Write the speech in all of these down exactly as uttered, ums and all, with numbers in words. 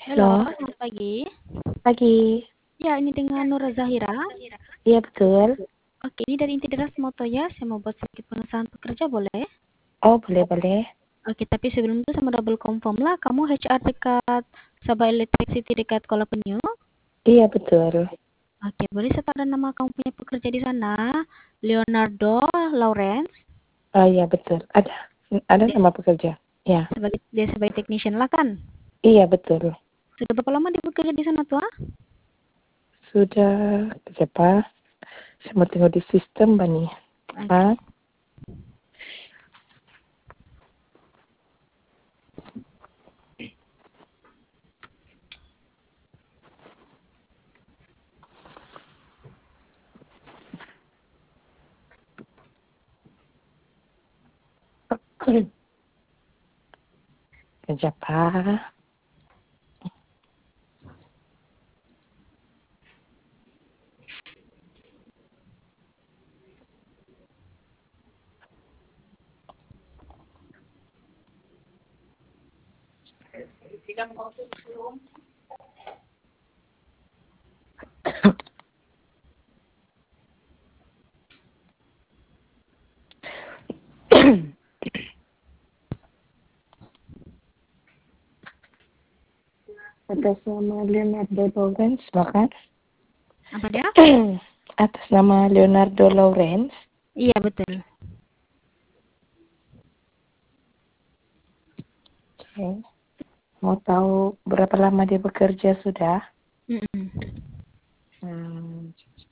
Halo, Halo, selamat pagi. pagi. Ya, ini dengan Nur Zahira. Iya betul. Oke, ini dari Intideras Moto ya. Saya mau buat sedikit pengesahan pekerja, boleh? Oh boleh boleh. Oke, tapi sebelum itu saya mau double confirm lah. Kamu H R dekat Sabah Electricity dekat Kuala Penyu? Iya betul. Oke, boleh saya tahu nama kamu punya pekerja di sana? Leonardo Lawrence. Oh iya betul. Ada ada Dia, nama pekerja. Ya. sebagai dia sebagai technician lah kan? Iya betul. Sudah berapa lama dia bekerja di sana tuh? Ah? Sudah siapa? Saya mau tengok di sistem bani. Oke. Ah, siapa? Atas nama Leonardo Lawrence, bahkan. Apa dia? Atas nama Leonardo Lawrence. Iya, betul. Oke. Mau tahu berapa lama dia bekerja sudah? Mm-mm. Hmm.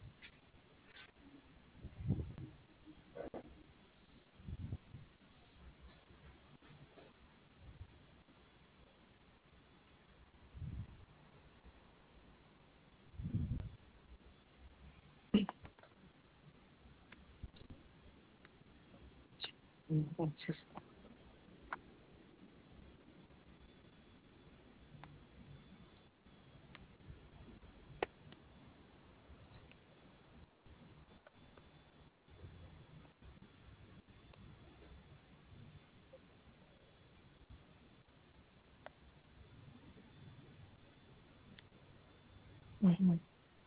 Mhm.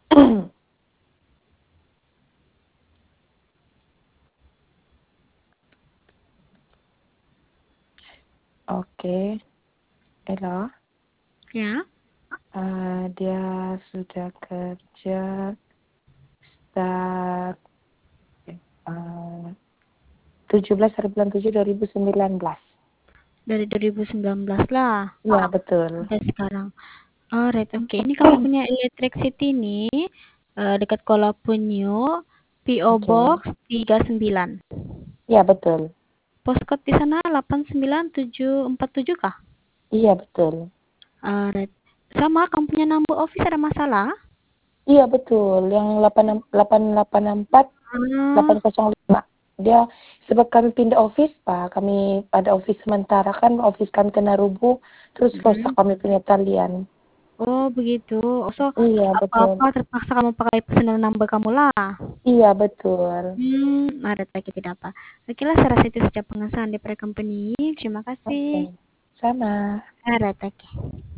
Oke. Ella. Ya. Uh, dia sudah kerja start uh, tujuh belas hari bulan tujuh dua ribu sembilan belas. Dari dua ribu sembilan belas lah Ya betul. sampai sekarang. Alright, oke. Ini kamu punya Electric City nih, eh, dekat Kuala Penyu, P O Oke. Box tiga puluh sembilan. Ya betul. Postcode di sana delapan sembilan tujuh empat tujuh kah? Iya betul. Alright. Sama, kamu punya number office ada masalah? Iya betul. Yang delapan delapan delapan empat delapan Ah, nol lima. Dia sebab kami pindah office Pak, kami pada office sementara kan office kami kena rubuh, terus rusak mm-mm. kami punya talian. Oh, begitu. So, Iya betul. apa-apa terpaksa kamu pakai personal number kamu lah. Iya betul. Hmm, ada lagi tidak apa. Oke lah, saya rasa itu saja pengesahan dari company. Terima kasih. Oke. Sama. Alright, oke.